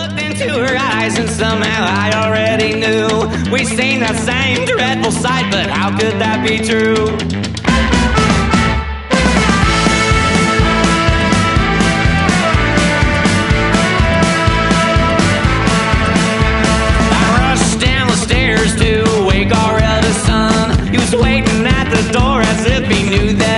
looked into her eyes and somehow I already knew we'd seen that same dreadful sight, but how could that be true? I rushed down the stairs to wake our eldest son. He was waiting at the door as if he knew that